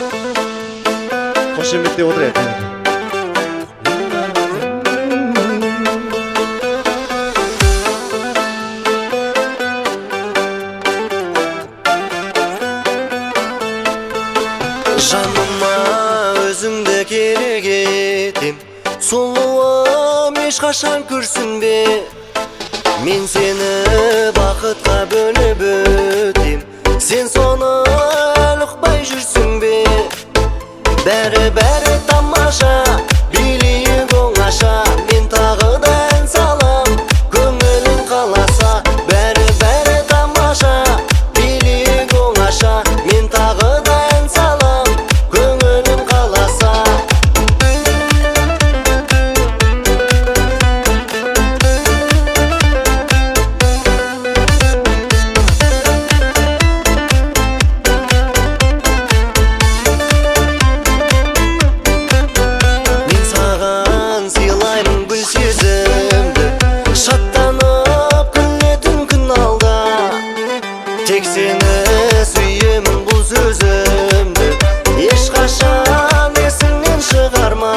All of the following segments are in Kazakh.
Қошеметтеп отырайық. Жаныма өзіңді керек етем, сұлуым ешқашан күрсінбе. Мен сені бақытқа бөліп өтем, сен соны ұқпай жүрсің бе. Бәрі тамаша, билейік оңаша, мен тағы да ән салам, көңілің қаласа. Бәрі тамаша, билейік оңаша, мен тағы да ән салам, көңілің қаласа. Мен саған сыйлаймын гүл сезімді, шаттанып күлетін күн алда. Тек сені сүйемін бұл сөзімді, ешқашан есіңнен шығарма.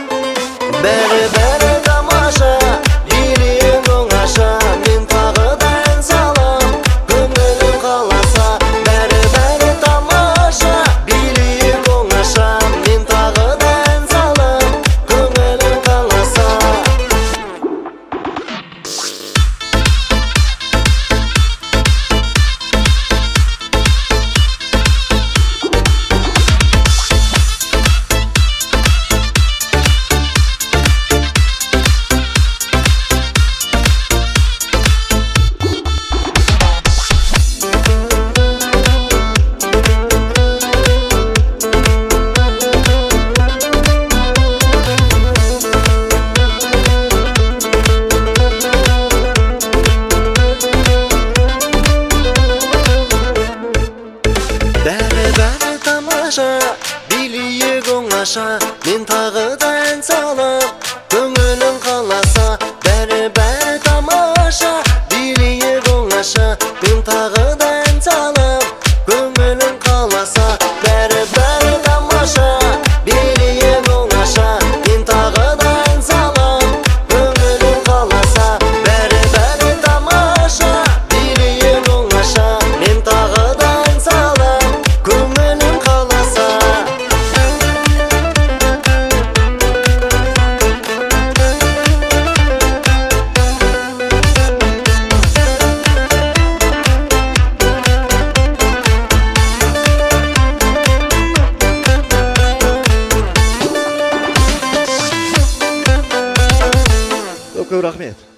Бәрі тамаша, билейік оңаша, мен тағы да ән салам, көңілің қаласа. Бәрі тамаша, билейік оңаша, мен тағы да ән салам, көңілің қаласа. Бәрі тамаша, билейік оңаша, мен тағы да ән салам, көңілің қаласа. Бәрі тамаша, билейік оңаша, мен тағы да ән салам, көңілің қаласа. Бәрі тамаша, билейік оңаша, мен тағы да ән салам, көңілің қаласа. Бәрі тамаша, билейік оңаша, мен тағы да ән салам, көңілің қаласа. Көп рахмет.